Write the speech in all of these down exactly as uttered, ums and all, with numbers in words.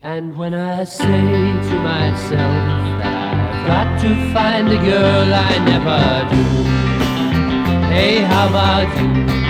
And when I say to myself that I've got to find a girl, I never do. Hey, how about you?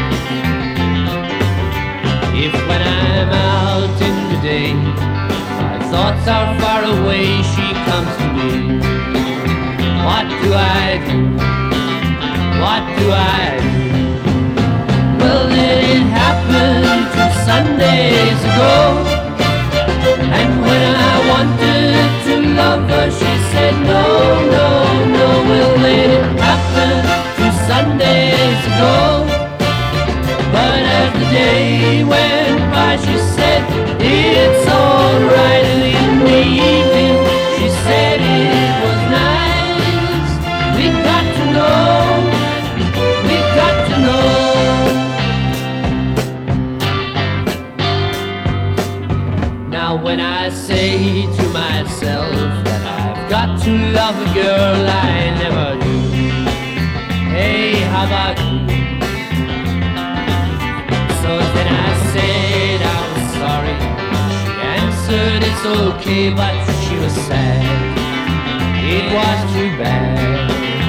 If when I'm out in the day, my thoughts are far away, she comes to me. What do I do? What do I do? Well, it happened two Sundays ago. And when I wanted to love her, she said no, no, no. Well, it happened two Sundays ago. But as the day went by, she said it's alright. And in the evening, she said it was nice. We got to know, we got to know. Now when I say to myself that I've got to love a girl, I never do. Hey, how about you? So then I said I was sorry. She answered it's okay, but she was sad. It was too bad.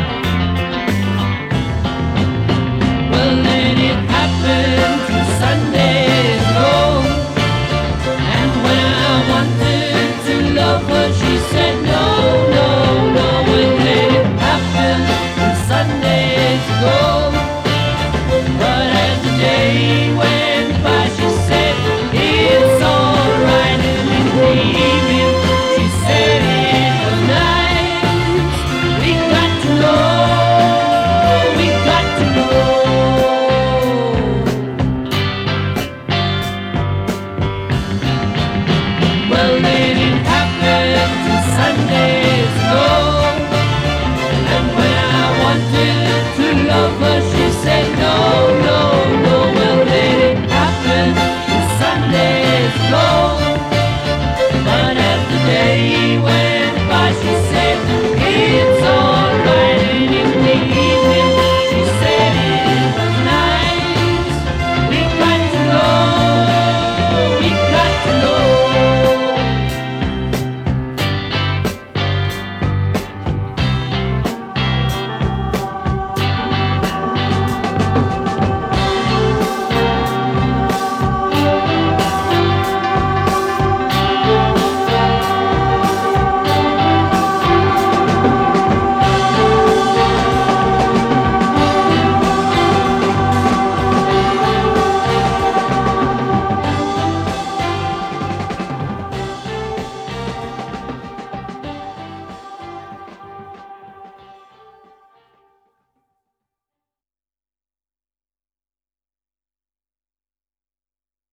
Well, then it happened two Sundays ago. And when I wanted